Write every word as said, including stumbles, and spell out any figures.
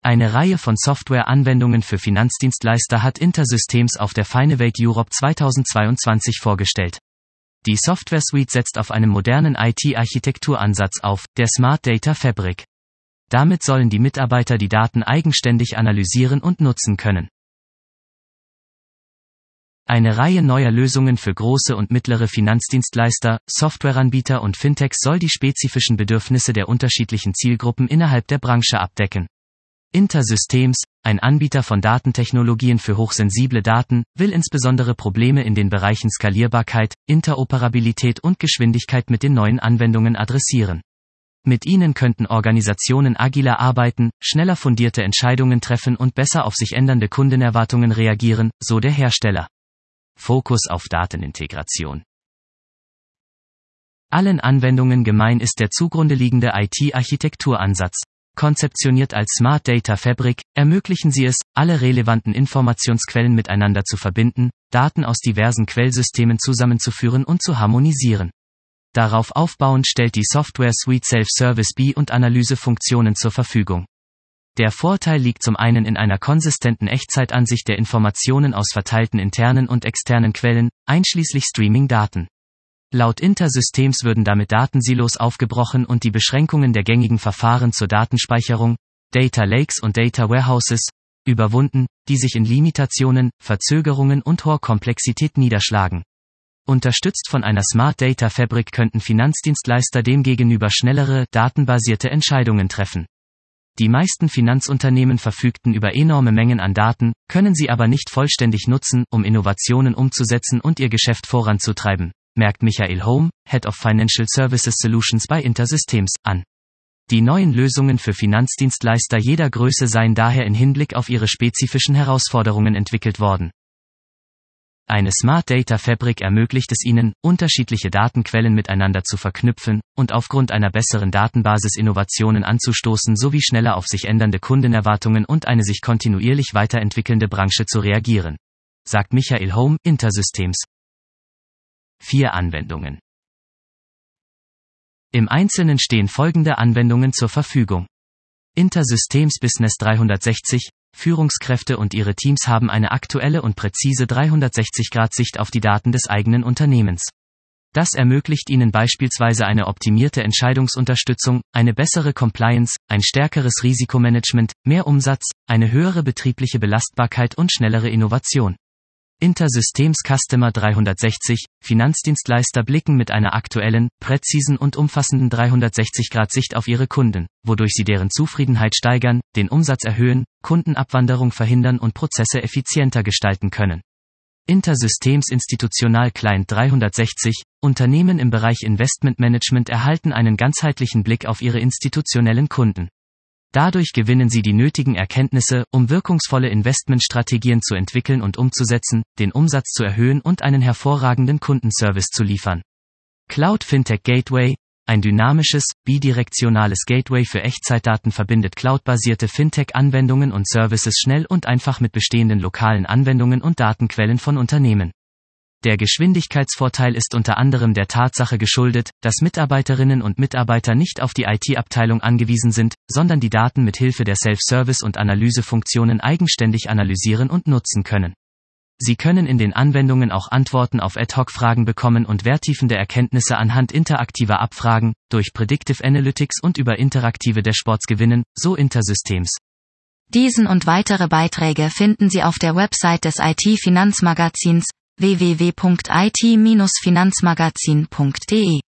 Eine Reihe von Software-Anwendungen für Finanzdienstleister hat Intersystems auf der Finevate Europe zweitausendzweiundzwanzig vorgestellt. Die Software-Suite setzt auf einem modernen I T-Architekturansatz auf, der Smart Data Fabric. Damit sollen die Mitarbeiter die Daten eigenständig analysieren und nutzen können. Eine Reihe neuer Lösungen für große und mittlere Finanzdienstleister, Softwareanbieter und Fintechs soll die spezifischen Bedürfnisse der unterschiedlichen Zielgruppen innerhalb der Branche abdecken. Intersystems, ein Anbieter von Datentechnologien für hochsensible Daten, will insbesondere Probleme in den Bereichen Skalierbarkeit, Interoperabilität und Geschwindigkeit mit den neuen Anwendungen adressieren. Mit ihnen könnten Organisationen agiler arbeiten, schneller fundierte Entscheidungen treffen und besser auf sich ändernde Kundenerwartungen reagieren, so der Hersteller. Fokus auf Datenintegration. Allen Anwendungen gemein ist der zugrunde liegende I T-Architekturansatz. Konzeptioniert als Smart Data Fabric, ermöglichen sie es, alle relevanten Informationsquellen miteinander zu verbinden, Daten aus diversen Quellsystemen zusammenzuführen und zu harmonisieren. Darauf aufbauend stellt die Software Suite Self-Service B- und Analysefunktionen zur Verfügung. Der Vorteil liegt zum einen in einer konsistenten Echtzeitansicht der Informationen aus verteilten internen und externen Quellen, einschließlich Streaming-Daten. Laut Intersystems würden damit Datensilos aufgebrochen und die Beschränkungen der gängigen Verfahren zur Datenspeicherung, Data Lakes und Data Warehouses, überwunden, die sich in Limitationen, Verzögerungen und hoher Komplexität niederschlagen. Unterstützt von einer Smart Data Fabric könnten Finanzdienstleister demgegenüber schnellere, datenbasierte Entscheidungen treffen. Die meisten Finanzunternehmen verfügten über enorme Mengen an Daten, können sie aber nicht vollständig nutzen, um Innovationen umzusetzen und ihr Geschäft voranzutreiben, merkt Michael Holm, Head of Financial Services Solutions bei Intersystems, an. Die neuen Lösungen für Finanzdienstleister jeder Größe seien daher in Hinblick auf ihre spezifischen Herausforderungen entwickelt worden. Eine Smart Data Fabric ermöglicht es ihnen, unterschiedliche Datenquellen miteinander zu verknüpfen und aufgrund einer besseren Datenbasis Innovationen anzustoßen sowie schneller auf sich ändernde Kundenerwartungen und eine sich kontinuierlich weiterentwickelnde Branche zu reagieren, sagt Michael Holm, Intersystems. Vier Anwendungen. Im Einzelnen stehen folgende Anwendungen zur Verfügung. Intersystems Business dreihundertsechzig. Führungskräfte und ihre Teams haben eine aktuelle und präzise dreihundertsechzig Grad Sicht auf die Daten des eigenen Unternehmens. Das ermöglicht ihnen beispielsweise eine optimierte Entscheidungsunterstützung, eine bessere Compliance, ein stärkeres Risikomanagement, mehr Umsatz, eine höhere betriebliche Belastbarkeit und schnellere Innovation. Intersystems Customer dreihundertsechzig, Finanzdienstleister blicken mit einer aktuellen, präzisen und umfassenden dreihundertsechzig Grad Sicht auf ihre Kunden, wodurch sie deren Zufriedenheit steigern, den Umsatz erhöhen, Kundenabwanderung verhindern und Prozesse effizienter gestalten können. Intersystems Institutional Client dreihundertsechzig, Unternehmen im Bereich Investmentmanagement erhalten einen ganzheitlichen Blick auf ihre institutionellen Kunden. Dadurch gewinnen sie die nötigen Erkenntnisse, um wirkungsvolle Investmentstrategien zu entwickeln und umzusetzen, den Umsatz zu erhöhen und einen hervorragenden Kundenservice zu liefern. Cloud Fintech Gateway, ein dynamisches, bidirektionales Gateway für Echtzeitdaten verbindet cloudbasierte Fintech-Anwendungen und Services schnell und einfach mit bestehenden lokalen Anwendungen und Datenquellen von Unternehmen. Der Geschwindigkeitsvorteil ist unter anderem der Tatsache geschuldet, dass Mitarbeiterinnen und Mitarbeiter nicht auf die I T-Abteilung angewiesen sind, sondern die Daten mit Hilfe der Self-Service- und Analysefunktionen eigenständig analysieren und nutzen können. Sie können in den Anwendungen auch Antworten auf Ad-Hoc-Fragen bekommen und vertiefende Erkenntnisse anhand interaktiver Abfragen, durch Predictive Analytics und über interaktive Dashboards gewinnen, so Intersystems. Diesen und weitere Beiträge finden Sie auf der Website des I T-Finanzmagazins w w w punkt i t Bindestrich finanzmagazin punkt d e.